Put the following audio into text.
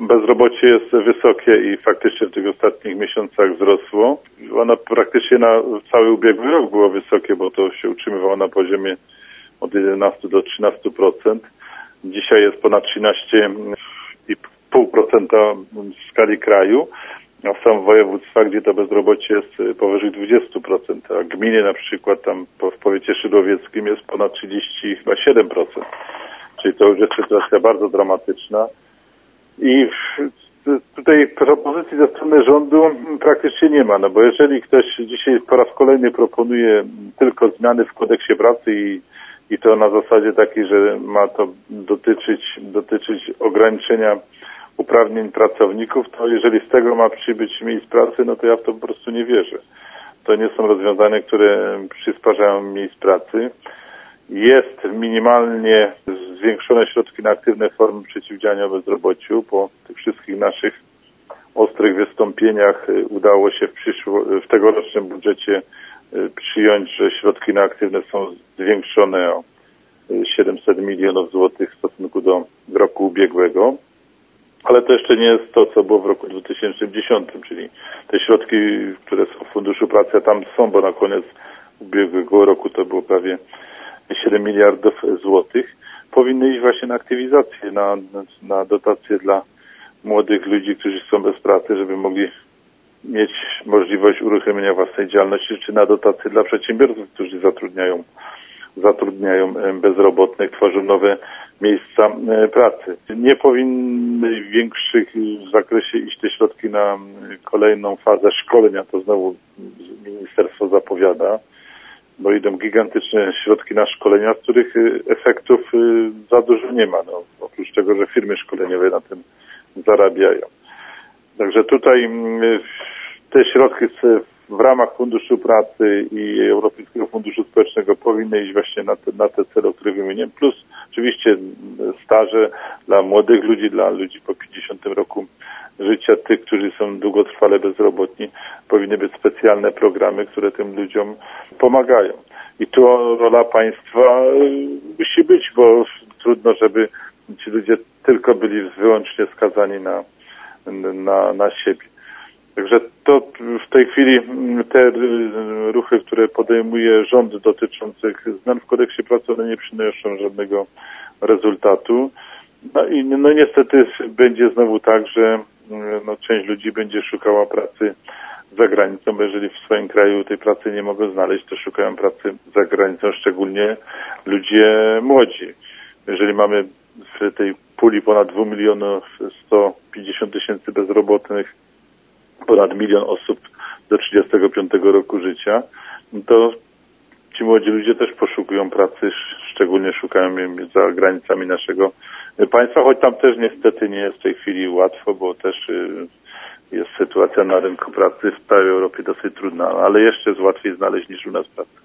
bezrobocie jest wysokie i faktycznie w tych ostatnich miesiącach wzrosło. Ono praktycznie na cały ubiegły rok było wysokie, bo to się utrzymywało na poziomie od 11 do 13%. Dzisiaj jest ponad 13,5% w skali kraju, a są województwa, gdzie to bezrobocie jest powyżej 20%, a gminy na przykład tam w powiecie szydłowieckim jest ponad 37%. Czyli to już jest sytuacja bardzo dramatyczna. I tutaj propozycji ze strony rządu praktycznie nie ma, no bo jeżeli ktoś dzisiaj po raz kolejny proponuje tylko zmiany w kodeksie pracy i to na zasadzie takiej, że ma to dotyczyć ograniczenia uprawnień pracowników, to jeżeli z tego ma przybyć miejsc pracy, no to ja w to po prostu nie wierzę. To nie są rozwiązania, które przysparzają miejsc pracy. Jest minimalnie zwiększone środki na aktywne formy przeciwdziałania bezrobociu. Po tych wszystkich naszych ostrych wystąpieniach udało się w tegorocznym budżecie przyjąć, że środki na aktywne są zwiększone o 700 milionów złotych w stosunku do roku ubiegłego. Ale to jeszcze nie jest to, co było w roku 2010, czyli te środki, które są w Funduszu Pracy, a tam są, bo na koniec ubiegłego roku to było prawie 7 miliardów złotych, powinny iść właśnie na aktywizację, na dotacje dla młodych ludzi, którzy są bez pracy, żeby mogli mieć możliwość uruchomienia własnej działalności, czy na dotacje dla przedsiębiorców, którzy zatrudniają bezrobotnych, tworzą nowe miejsca pracy. Nie powinny w większych zakresie iść te środki na kolejną fazę szkolenia, to znowu ministerstwo zapowiada, bo idą gigantyczne środki na szkolenia, z których efektów za dużo nie ma. No, oprócz tego, że firmy szkoleniowe na tym zarabiają. Także tutaj te środki w ramach Funduszu Pracy i Europejskiego Funduszu Społecznego powinny iść właśnie na te cele, o których wymieniłem. Plus oczywiście staże dla młodych ludzi, dla ludzi po 50 roku życia, tych, którzy są długotrwale bezrobotni, powinny być specjalne programy, które tym ludziom pomagają. I tu rola państwa musi być, bo trudno, żeby ci ludzie tylko byli wyłącznie skazani na siebie. Także to w tej chwili te ruchy, które podejmuje rząd dotyczących zmian w kodeksie pracy, one nie przynoszą żadnego rezultatu. No i niestety będzie znowu tak, że część ludzi będzie szukała pracy za granicą, bo jeżeli w swoim kraju tej pracy nie mogą znaleźć, to szukają pracy za granicą, szczególnie ludzie młodzi. Jeżeli mamy w tej puli ponad 2 150 000 bezrobotnych, ponad 1 milion osób do 35 roku życia, to ci młodzi ludzie też poszukują pracy, szczególnie szukają jej za granicami naszego państwa, choć tam też niestety nie jest w tej chwili łatwo, bo też jest sytuacja na rynku pracy w całej Europie dosyć trudna, ale jeszcze jest łatwiej znaleźć niż u nas pracę.